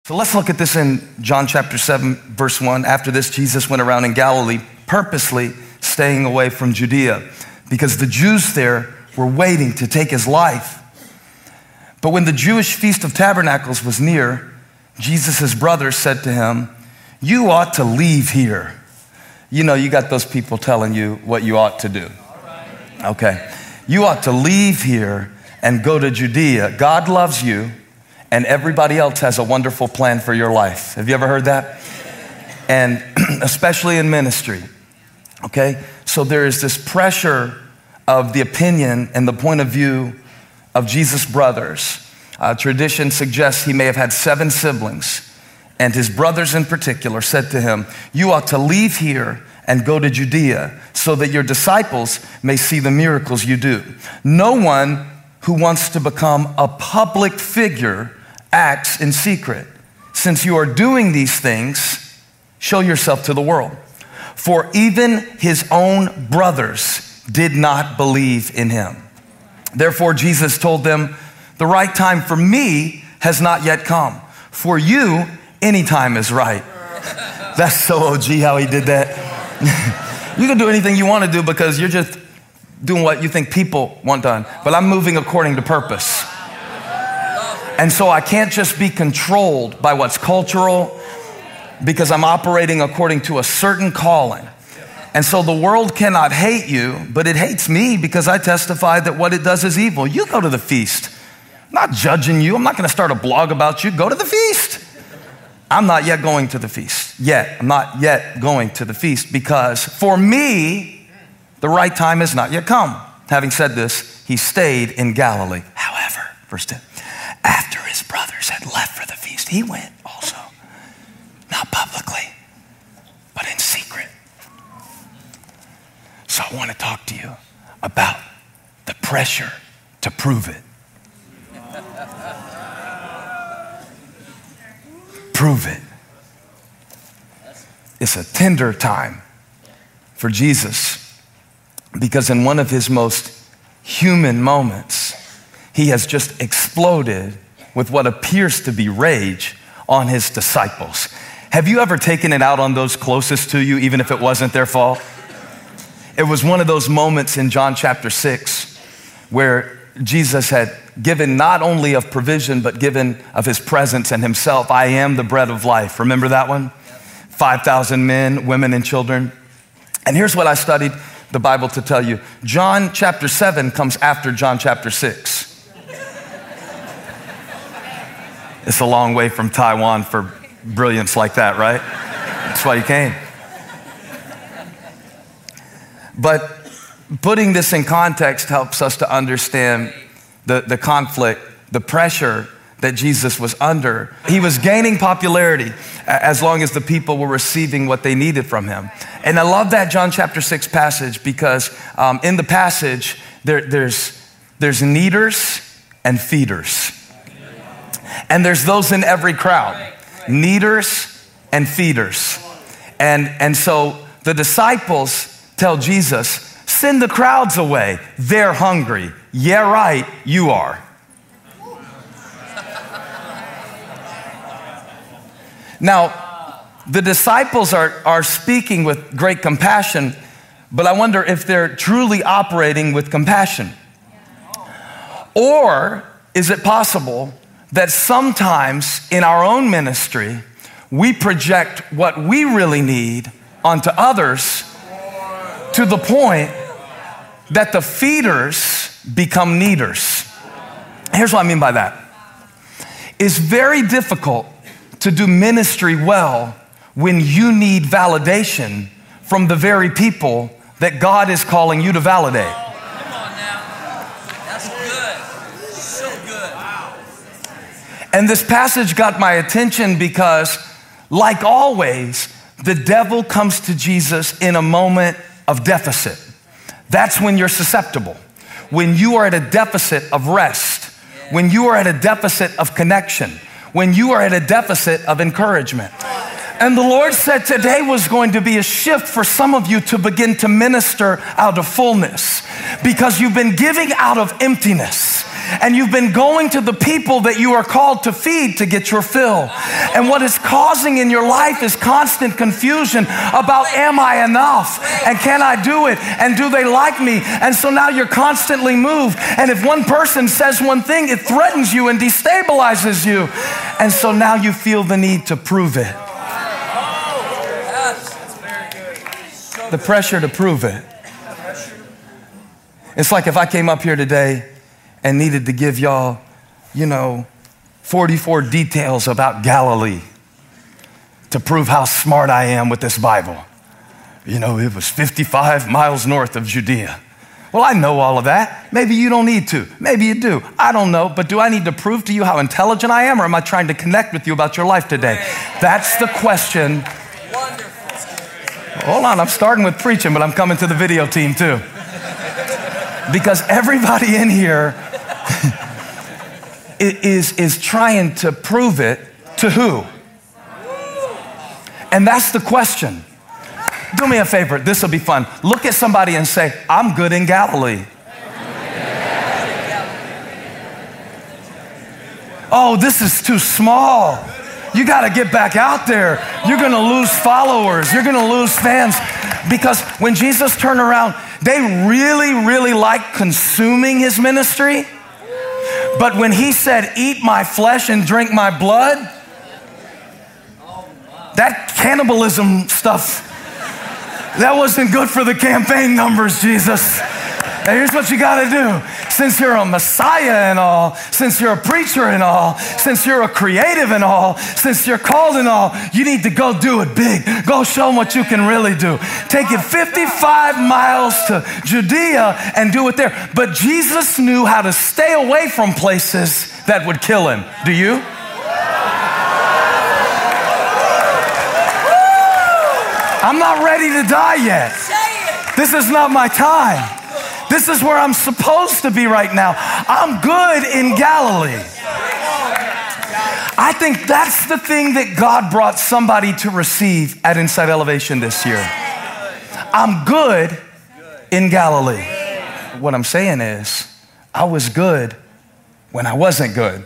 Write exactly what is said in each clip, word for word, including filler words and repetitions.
So let's look at this in John chapter seven, verse one. After this, Jesus went around in Galilee, purposely staying away from Judea, because the Jews there were waiting to take his life. But when the Jewish Feast of Tabernacles was near, Jesus' brothers said to him, "You ought to leave here." You know, you got those people telling you what you ought to do. Okay. "You ought to leave here and go to Judea. God loves you, and everybody else has a wonderful plan for your life." Have you ever heard that? And especially in ministry, okay? So there is this pressure of the opinion and the point of view of Jesus' brothers. Uh, tradition suggests he may have had seven siblings, and his brothers in particular said to him, "You ought to leave here and go to Judea so that your disciples may see the miracles you do. No one who wants to become a public figure acts in secret. Since you are doing these things, show yourself to the world." For even his own brothers did not believe in him. Therefore, Jesus told them, "The right time for me has not yet come. For you, any time is right." That's so O G how he did that. You can do anything you want to do because you're just doing what you think people want done. But I'm moving according to purpose. And so I can't just be controlled by what's cultural because I'm operating according to a certain calling. And so the world cannot hate you, but it hates me because I testify that what it does is evil. You go to the feast. I'm not judging you. I'm not going to start a blog about you. Go to the feast. I'm not yet going to the feast. Yet. I'm not yet going to the feast because for me, the right time has not yet come. Having said this, he stayed in Galilee. However, verse ten, after his brothers had left for the feast, he went also, not publicly, but in secret. So I want to talk to you about the pressure to prove it. Prove it. It's a tender time for Jesus because in one of his most human moments, he has just exploded with what appears to be rage on his disciples. Have you ever taken it out on those closest to you, even if it wasn't their fault? It was one of those moments in John chapter six where Jesus had given not only of provision, but given of his presence and himself. "I am the bread of life." Remember that one? five thousand men, women, and children. And here's what I studied the Bible to tell you. John chapter seven comes after John chapter six. It's a long way from Taiwan for brilliance like that, right? That's why he came. But putting this in context helps us to understand the, the conflict, the pressure that Jesus was under. He was gaining popularity as long as the people were receiving what they needed from him. And I love that John chapter six passage because um, in the passage, there, there's, there's needers and feeders. And there's those in every crowd, needers and feeders. And, and so the disciples tell Jesus, "Send the crowds away. They're hungry." "Yeah, right, you are." Now, the disciples are, are speaking with great compassion, but I wonder if they're truly operating with compassion. Or is it possible that sometimes in our own ministry, we project what we really need onto others to the point that the feeders become needers? Here's what I mean by that. It's very difficult to do ministry well when you need validation from the very people that God is calling you to validate. Oh, come on now. That's good. So good. Wow. And this passage got my attention because, like always, the devil comes to Jesus in a moment of deficit. That's when you're susceptible. When you are at a deficit of rest. When you are at a deficit of connection. When you are at a deficit of encouragement. And the Lord said today was going to be a shift for some of you to begin to minister out of fullness because you've been giving out of emptiness. and you've been going to the people that you are called to feed to get your fill. And what is causing in your life is constant confusion about, am I enough? And can I do it? And do they like me? And so now you're constantly moved. And if one person says one thing, it threatens you and destabilizes you. And so now you feel the need to prove it. The pressure to prove it. It's like if I came up here today and needed to give y'all, you know, forty-four details about Galilee to prove how smart I am with this Bible. You know, it was fifty-five miles north of Judea. Well, I know all of that. Maybe you don't need to. Maybe you do. I don't know. But do I need to prove to you how intelligent I am, or am I trying to connect with you about your life today? That's the question. Hold on, I'm starting with preaching, but I'm coming to the video team too. Because everybody in here is, is trying to prove it to who? And that's the question. Do me a favor, this will be fun. Look at somebody and say, I'm good in Galilee. Oh, this is too small. You got to get back out there. You're going to lose followers. You're going to lose fans. Because when Jesus turned around, they really, really liked consuming his ministry. But when he said, eat my flesh and drink my blood, that cannibalism stuff, that wasn't good for the campaign numbers, Jesus. Now here's what you got to do. Since you're a Messiah and all, since you're a preacher and all, since you're a creative and all, since you're called and all, you need to go do it big. Go show them what you can really do. Take it fifty-five miles to Judea and do it there. But Jesus knew how to stay away from places that would kill him. Do you? I'm not ready to die yet. This is not my time. This is where I'm supposed to be right now. I'm good in Galilee. I think that's the thing that God brought somebody to receive at Inside Elevation this year. I'm good in Galilee. What I'm saying is, I was good when I wasn't good.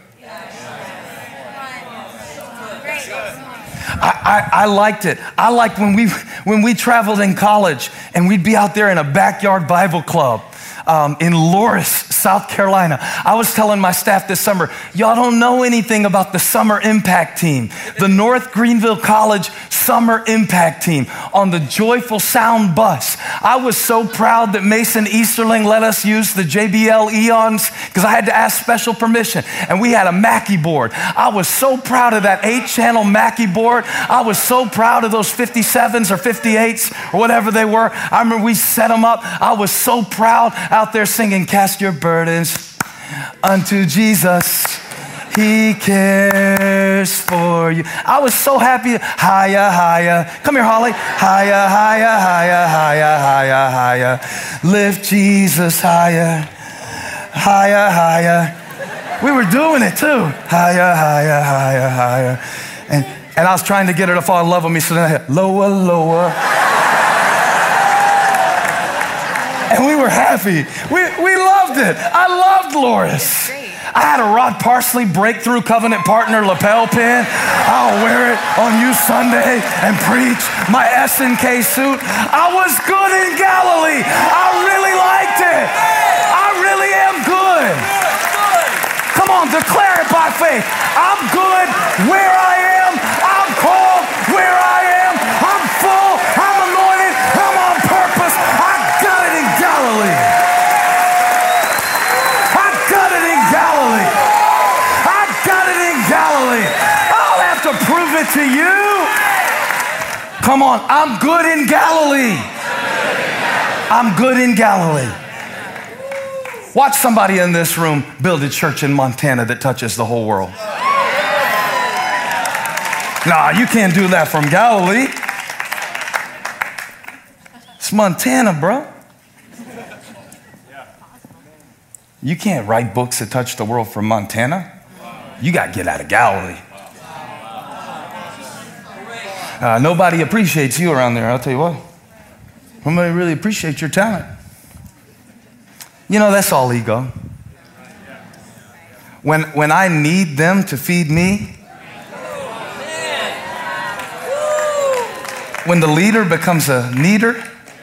I, I, I liked it. I liked when we when we traveled in college and we'd be out there in a backyard Bible club um, in Loris, South Carolina. I was telling my staff this summer, y'all don't know anything about the Summer Impact Team, the North Greenville College Summer Impact Team on the Joyful Sound bus. I was so proud that Mason Easterling let us use the J B L Eons because I had to ask special permission. And we had a Mackie board. I was so proud of that eight-channel Mackie board. I was so proud of those fifty-sevens or fifty-eights or whatever they were. I remember we set them up. I was so proud out there singing, cast your burdens unto Jesus. He cares for you. I was so happy. Higher, higher. Come here, Holly. Higher, higher, higher, higher, higher, higher. Lift Jesus higher. Higher, higher. We were doing it too. Higher, higher, higher, higher. And, and I was trying to get her to fall in love with me, so then I had lower, lower. And we were happy. We, we loved it. I loved Loris. I had a Rod Parsley Breakthrough Covenant Partner lapel pin. I'll wear it on you Sunday and preach my S N K suit. I was good in Galilee. I really liked it. I really am good. Come on, declare it by faith. I'm good where I am. I'm called where I am. I'm full. I'm anointed. I'm on purpose. I got it in Galilee. I'll have to prove it to you. Come on, I'm good in Galilee. I'm good in Galilee. Watch somebody in this room build a church in Montana that touches the whole world. Nah, you can't do that from Galilee. It's Montana, bro. You can't write books that touch the world from Montana. You got to get out of Galilee. Uh, nobody appreciates you around there, I'll tell you what. Nobody really appreciates your talent. You know, that's all ego. When, when I need them to feed me, when the leader becomes a needer,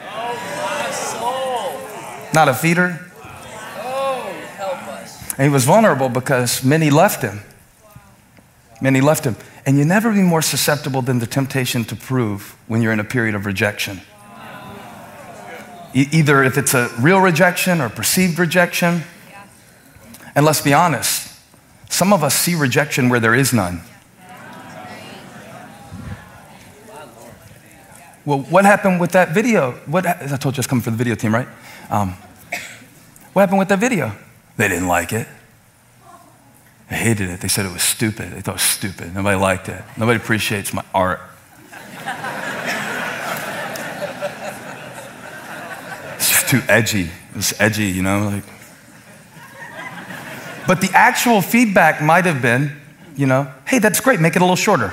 not a feeder. And he was vulnerable because many left him. Many left him. And you never be more susceptible than the temptation to prove when you're in a period of rejection. E- either if it's a real rejection or perceived rejection. And let's be honest, some of us see rejection where there is none. Well, what happened with that video? What I told you I was coming for the video team, right? Um, what happened with that video? They didn't like it. They hated it. They said it was stupid. They thought it was stupid. Nobody liked it. Nobody appreciates my art. It's just too edgy. It was edgy, you know? Like. But the actual feedback might have been, you know, hey, that's great. Make it a little shorter.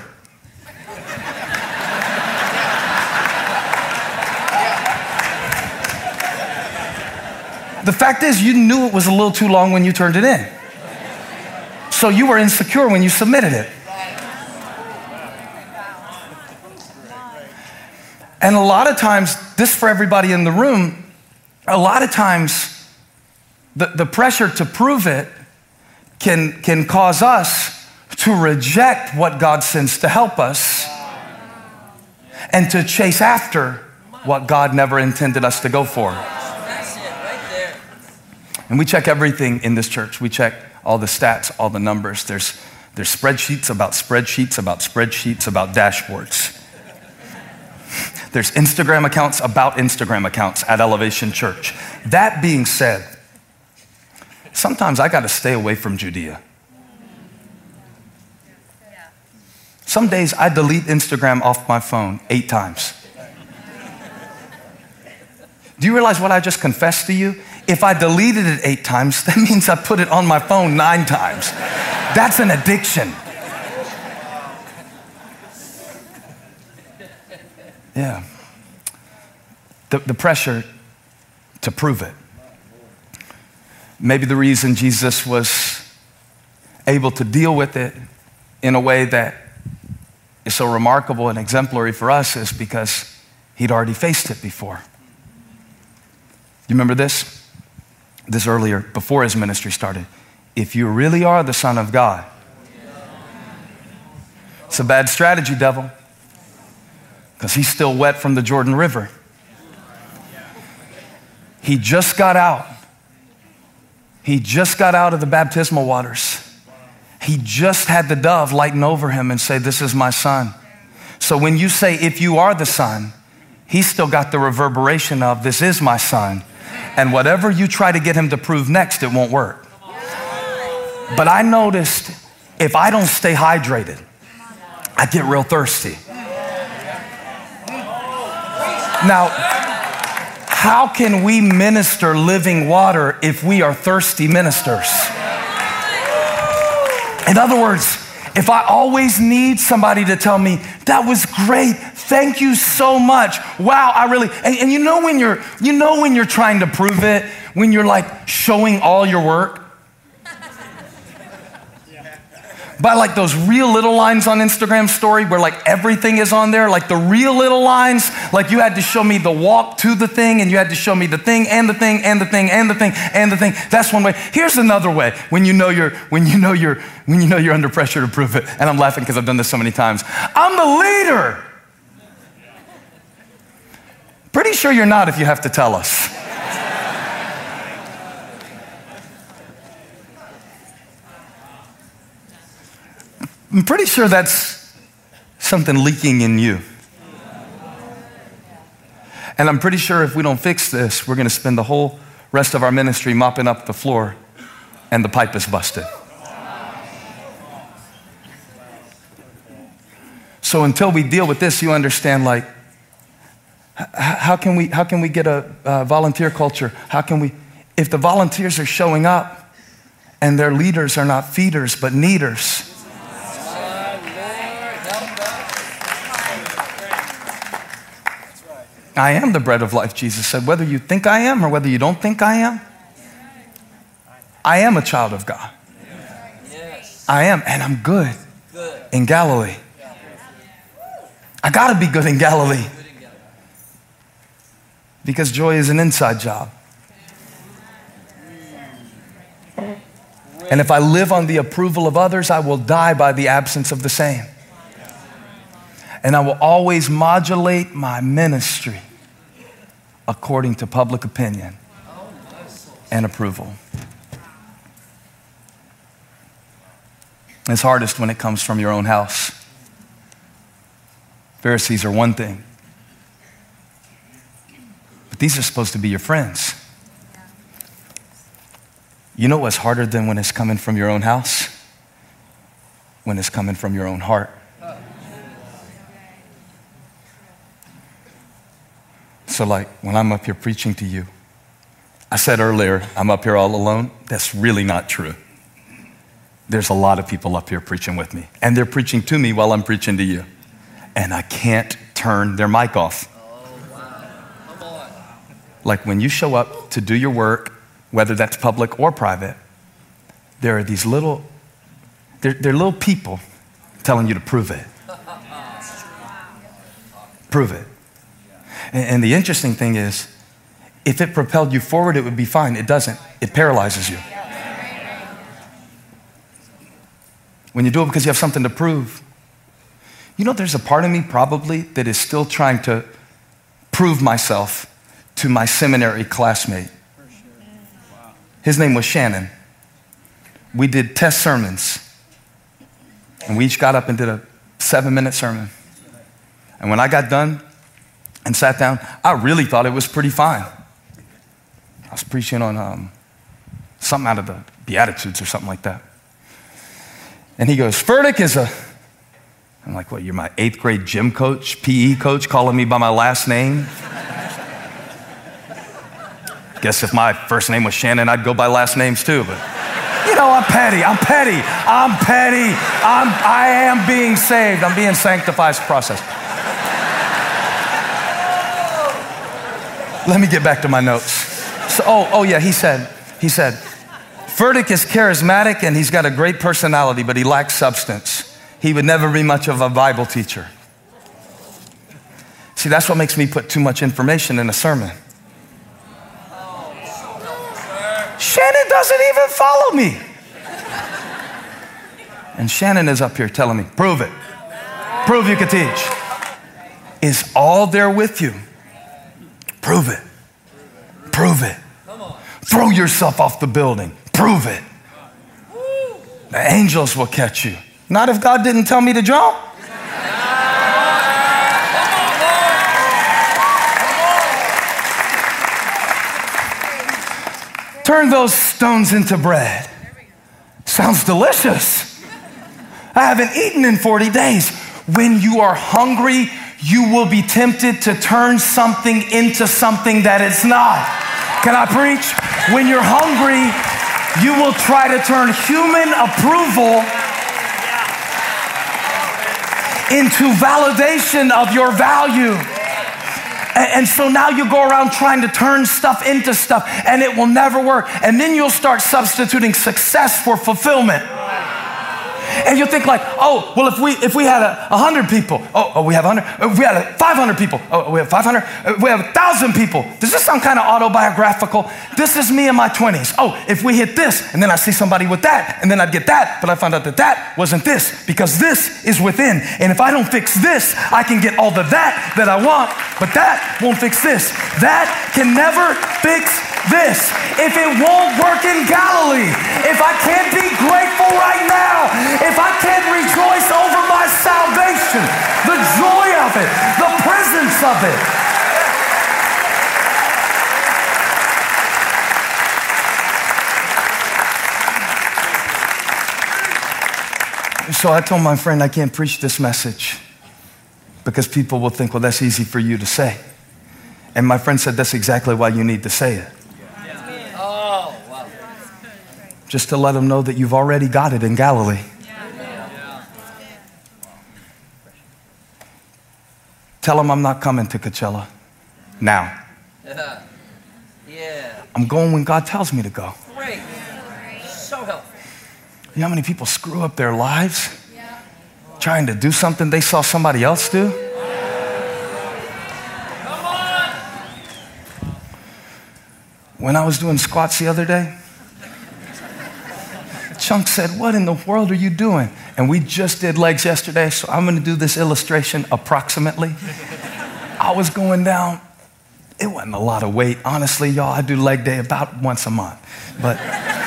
The fact is, you knew it was a little too long when you turned it in. So you were insecure when you submitted it. And a lot of times, this for everybody in the room, a lot of times, the, the pressure to prove it can, can cause us to reject what God sends to help us and to chase after what God never intended us to go for. And we check everything in this church. We check all the stats, all the numbers. There's, there's spreadsheets about spreadsheets about spreadsheets about dashboards. There's Instagram accounts about Instagram accounts at Elevation Church. That being said, sometimes I got to stay away from Judea. Some days I delete Instagram off my phone eight times. Do you realize what I just confessed to you? If I deleted it eight times, that means I put it on my phone nine times. That's an addiction. Yeah. The, the pressure to prove it. Maybe the reason Jesus was able to deal with it in a way that is so remarkable and exemplary for us is because he'd already faced it before. You remember this? This earlier, before his ministry started. If you really are the Son of God, it's a bad strategy, devil, because he's still wet from the Jordan River. He just got out. He just got out of the baptismal waters. He just had the dove lighten over him and say, this is my son. So when you say, if you are the son, he's still got the reverberation of, this is my son. And whatever you try to get him to prove next, it won't work. But I noticed if I don't stay hydrated, I get real thirsty. Now, how can we minister living water if we are thirsty ministers? In other words, if I always need somebody to tell me, that was great, thank you so much, wow, I really, and, and you know when you're, you know when you're trying to prove it, when you're like showing all your work? By like those real little lines on Instagram story where like everything is on there, like the real little lines, like you had to show me the walk to the thing and you had to show me the thing and the thing and the thing and the thing and the thing. That's one way. Here's another way when you know you're, when you know you're, when you know you're under pressure to prove it. And I'm laughing because I've done this so many times. I'm the leader. Pretty sure you're not if you have to tell us. I'm pretty sure that's something leaking in you. And I'm pretty sure if we don't fix this, we're going to spend the whole rest of our ministry mopping up the floor and the pipe is busted. So until we deal with this, you understand, like, how can we, how can we get a, a volunteer culture? How can we, if the volunteers are showing up and their leaders are not feeders but kneaders, I am the bread of life, Jesus said. Whether you think I am or whether you don't think I am, I am a child of God. I am, and I'm good, Good. in Galilee. I got to be good in Galilee because joy is an inside job. And if I live on the approval of others, I will die by the absence of the same. And I will always modulate my ministry according to public opinion and approval. It's hardest when it comes from your own house. Pharisees are one thing, but these are supposed to be your friends. You know what's harder than when it's coming from your own house? When it's coming from your own heart. So like when I'm up here preaching to you, I said earlier, I'm up here all alone. That's really not true. There's a lot of people up here preaching with me, and they're preaching to me while I'm preaching to you. And I can't turn their mic off. Like when you show up to do your work, whether that's public or private, there are these little, they're, they're little people telling you to prove it. Prove it. And, and the interesting thing is, if it propelled you forward, it would be fine. It doesn't. It paralyzes you. When you do it because you have something to prove. You know, there's a part of me probably that is still trying to prove myself to my seminary classmate. His name was Shannon. We did test sermons. And we each got up and did a seven minute sermon. And when I got done and sat down, I really thought it was pretty fine. I was preaching on um, something out of the Beatitudes or something like that. And he goes, Furtick is a, I'm like, what, you're my eighth grade gym coach, P E coach, calling me by my last name? Guess if my first name was Shannon, I'd go by last names too, but you know, I'm petty, I'm petty, I'm petty, I'm, I am being saved, I'm being sanctified. It's a process. Let me get back to my notes. So, oh, oh yeah, he said, he said, Furtick is charismatic and he's got a great personality, but he lacks substance. He would never be much of a Bible teacher. See, that's what makes me put too much information in a sermon. Shannon doesn't even follow me. And Shannon is up here telling me, prove it. Prove you can teach. Is all there with you? Prove it. Prove it. Throw yourself off the building. Prove it. The angels will catch you. Not if God didn't tell me to jump. Turn those stones into bread. Sounds delicious. I haven't eaten in forty days. When you are hungry, you will be tempted to turn something into something that it's not. Can I preach? When you're hungry, you will try to turn human approval into validation of your value. And so now you go around trying to turn stuff into stuff, and it will never work. And then you'll start substituting success for fulfillment. And you'll think like, oh, well, if we if we had a, a hundred people, oh, oh, we have a hundred. If we had a five hundred people, oh, we have five hundred. If we have a thousand people. Does this sound kind of autobiographical? This is me in my twenties. Oh, if we hit this, and then I see somebody with that, and then I'd get that, but I found out that that wasn't this, because this is within. And if I don't fix this, I can get all the that that I want, but that won't fix this. That can never fix this. If it won't work in Galilee, if I can't be grateful right now, if I can't rejoice over my salvation, the joy of it, the presence of it. So I told my friend I can't preach this message because people will think, well, that's easy for you to say. And my friend said, that's exactly why you need to say it. Just to let them know that you've already got it in Galilee. Yeah. Tell them I'm not coming to Coachella now. Yeah. Yeah. I'm going when God tells me to go. Great. So helpful. You know how many people screw up their lives trying to do something they saw somebody else do? When I was doing squats the other day, Chunk said, "What in the world are you doing?" And we just did legs yesterday, so I'm gonna do this illustration approximately. I was going down. It wasn't a lot of weight. Honestly, y'all, I do leg day about once a month. But,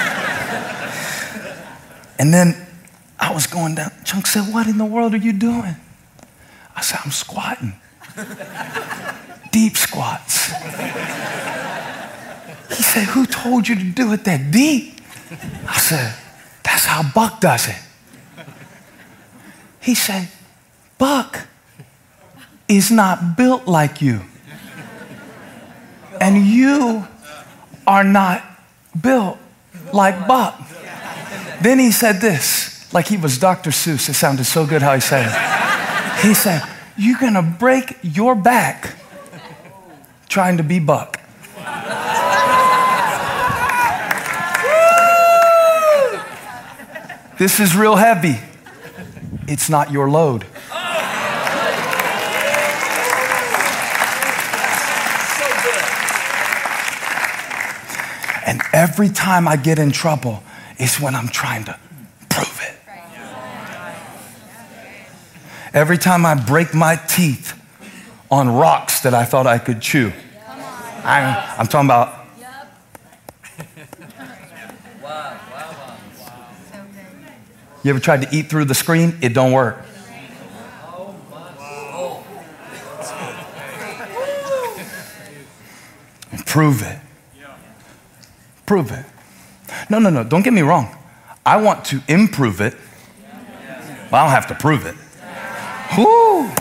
and then I was going down. Chunk said, "What in the world are you doing?" I said, "I'm squatting." Deep squats. He said, "Who told you to do it that deep?" I said, "That's how Buck does it." He said, "Buck is not built like you. And you are not built like Buck." Then he said this, like he was Doctor Seuss. It sounded so good how he said it. He said, "You're gonna break your back trying to be Buck." This is real heavy. It's not your load. And every time I get in trouble, it's when I'm trying to prove it. Every time I break my teeth on rocks that I thought I could chew. I, I'm talking about. You ever tried to eat through the screen? It don't work. Prove it. Prove it. No, no, no, don't get me wrong. I want to improve it, but I don't have to prove it. Woo!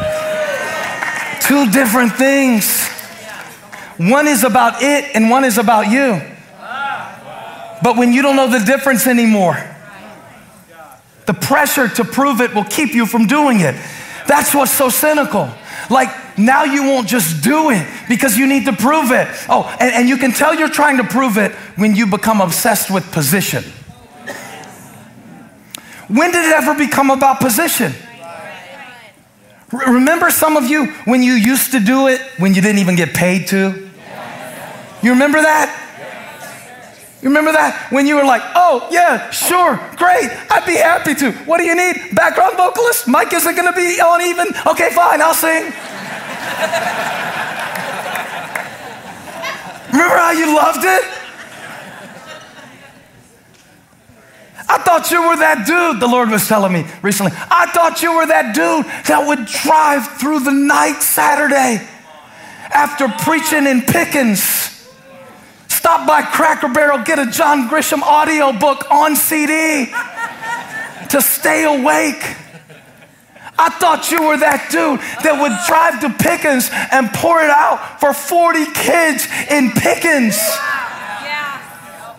Two different things. One is about it and one is about you. But when you don't know the difference anymore, the pressure to prove it will keep you from doing it. That's what's so cynical. Like, now you won't just do it because you need to prove it. Oh, and, and you can tell you're trying to prove it when you become obsessed with position. When did it ever become about position? R- remember some of you when you used to do it when you didn't even get paid to? You remember that? You remember that? When you were like, "Oh, yeah, sure, great, I'd be happy to. What do you need? Background vocalist? Mic isn't gonna be on even? Okay, fine, I'll sing." Remember how you loved it? I thought you were that dude, the Lord was telling me recently. I thought you were that dude that would drive through the night Saturday after preaching in Pickens. Stop by Cracker Barrel, get a John Grisham audio book on C D to stay awake. I thought you were that dude that would drive to Pickens and pour it out for forty kids in Pickens. Yeah.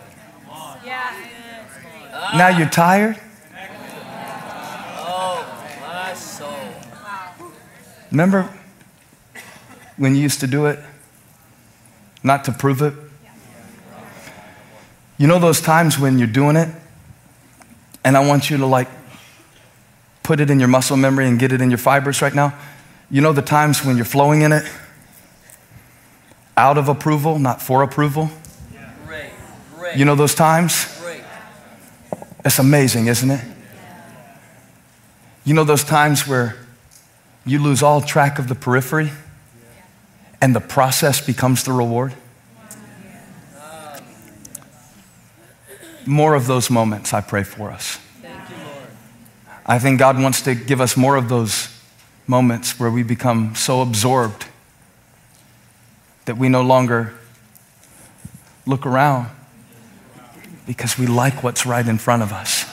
Yeah. Now you're tired? Oh, my soul. Remember when you used to do it? Not to prove it? You know those times when you're doing it, and I want you to like put it in your muscle memory and get it in your fibers right now? You know the times when you're flowing in it? Out of approval, not for approval? Great, great. You know those times? Great. It's amazing, isn't it? You know those times where you lose all track of the periphery and the process becomes the reward? More of those moments, I pray for us. Thank you, Lord. I think God wants to give us more of those moments where we become so absorbed that we no longer look around because we like what's right in front of us.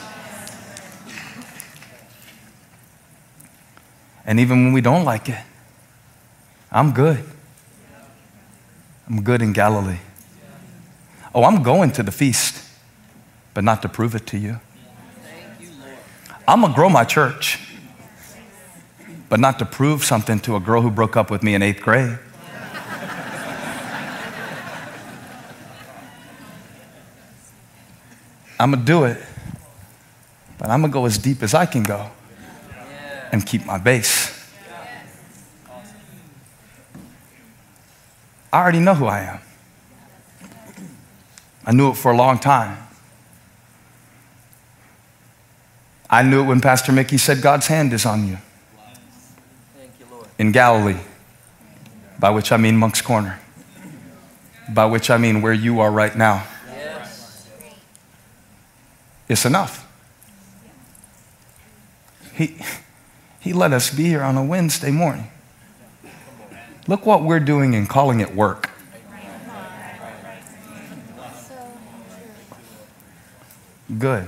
And even when we don't like it, I'm good. I'm good in Galilee. Oh, I'm going to the feast, but not to prove it to you. Thank you, Lord. I'm gonna grow my church, but not to prove something to a girl who broke up with me in eighth grade. I'm gonna do it but I'm going to go as deep as I can go and keep my base. I already know who I am. I knew it for a long time. I knew it when Pastor Mickey said, God's hand is on you. Thank you, Lord. In Galilee, by which I mean Moncks Corner, by which I mean where you are right now. Yes. It's enough. He, he let us be here on a Wednesday morning. Look what we're doing and calling it work. Good.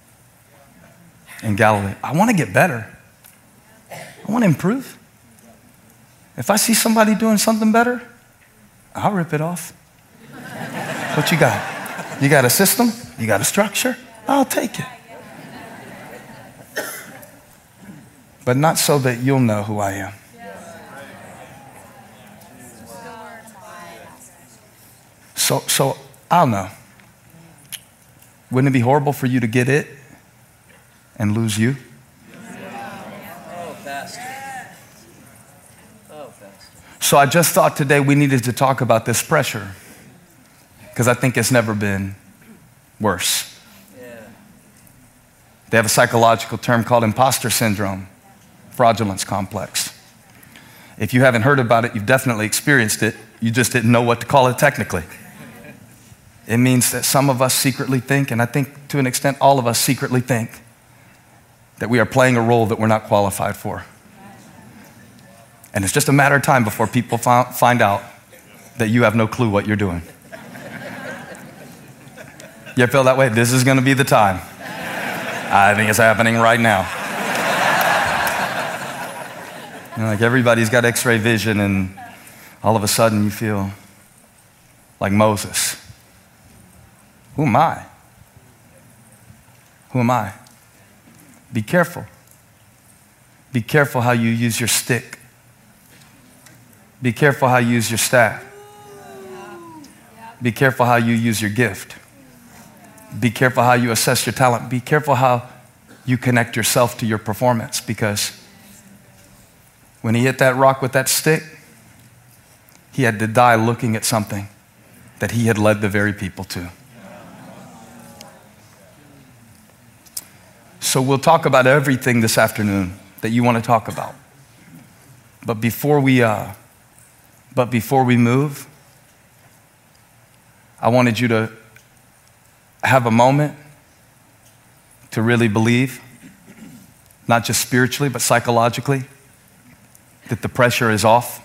In Galilee. I want to get better. I want to improve. If I see somebody doing something better, I'll rip it off. What you got? You got a system? You got a structure? I'll take it. But not so that you'll know who I am. So, so I'll know. Wouldn't it be horrible for you to get it and lose you? Oh, Pastor. Oh, Pastor. So I just thought today we needed to talk about this pressure because I think it's never been worse. Yeah. They have a psychological term called imposter syndrome, fraudulence complex. If you haven't heard about it, you've definitely experienced it. You just didn't know what to call it technically. It means that some of us secretly think, and I think to an extent all of us secretly think, that we are playing a role that we're not qualified for. And it's just a matter of time before people find out that you have no clue what you're doing. You feel that way? This is going to be the time. I think it's happening right now. You know, like everybody's got x-ray vision, and all of a sudden you feel like Moses. Who am I? Who am I? Be careful. Be careful how you use your stick. Be careful how you use your staff. Be careful how you use your gift. Be careful how you assess your talent. Be careful how you connect yourself to your performance, because when he hit that rock with that stick, he had to die looking at something that he had led the very people to. So we'll talk about everything this afternoon that you want to talk about. But before we, uh, but before we move, I wanted you to have a moment to really believe, not just spiritually, but psychologically, that the pressure is off.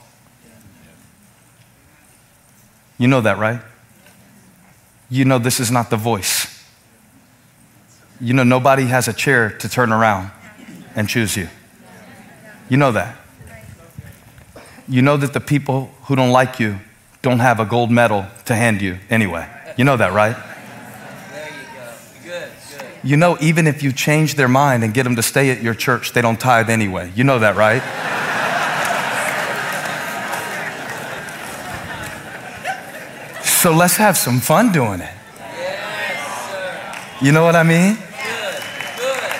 You know that, right? You know this is not the voice. You know nobody has a chair to turn around and choose you. You know that. You know that the people who don't like you don't have a gold medal to hand you anyway. You know that, right? There you go. Good, good. You know even if you change their mind and get them to stay at your church, they don't tithe anyway. You know that, right? So let's have some fun doing it. Yes, sir. You know what I mean? Good, good.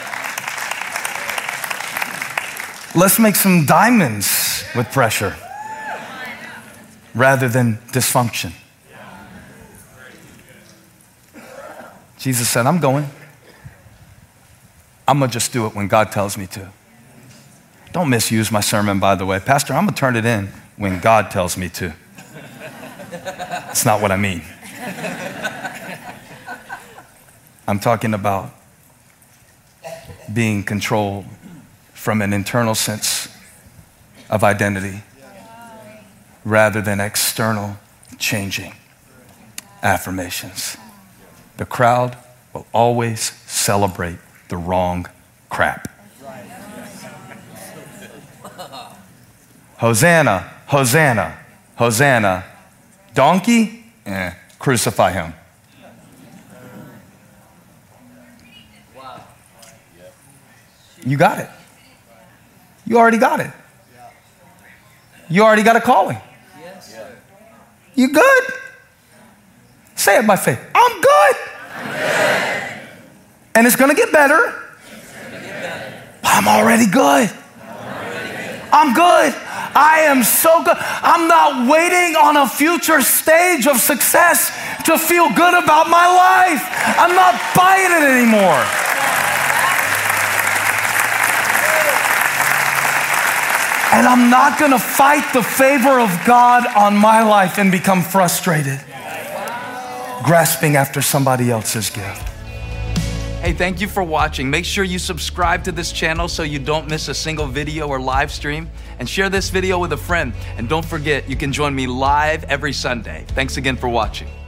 Let's make some diamonds with pressure rather than dysfunction. Jesus said, I'm going. I'm going to just do it when God tells me to. Don't misuse my sermon, by the way. Pastor, I'm going to turn it in when God tells me to. That's not what I mean. I'm talking about being controlled from an internal sense of identity rather than external changing affirmations. The crowd will always celebrate the wrong crap. Hosanna, Hosanna, Hosanna. Donkey? Eh, crucify him. Wow. You got it. You already got it. You already got a calling. Yes, sir. You good? Say it by faith. I'm good. And it's going to get better. But I'm already good. I'm good. I am so good. I'm not waiting on a future stage of success to feel good about my life. I'm not buying it anymore. And I'm not going to fight the favor of God on my life and become frustrated, grasping after somebody else's gift. Hey, thank you for watching. Make sure you subscribe to this channel so you don't miss a single video or live stream. And share this video with a friend. And don't forget, you can join me live every Sunday. Thanks again for watching.